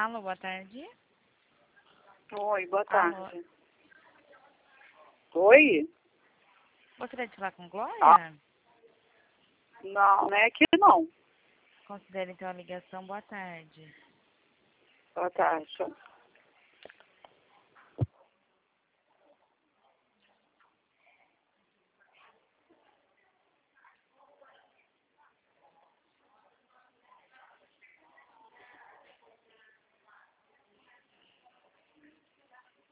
Alô, boa tarde. Oi, boa Alô. tarde. Oi? Gostaria de falar com Glória? Ah. Não, não é aqui não. Considere então a ligação. Boa tarde. Boa tarde.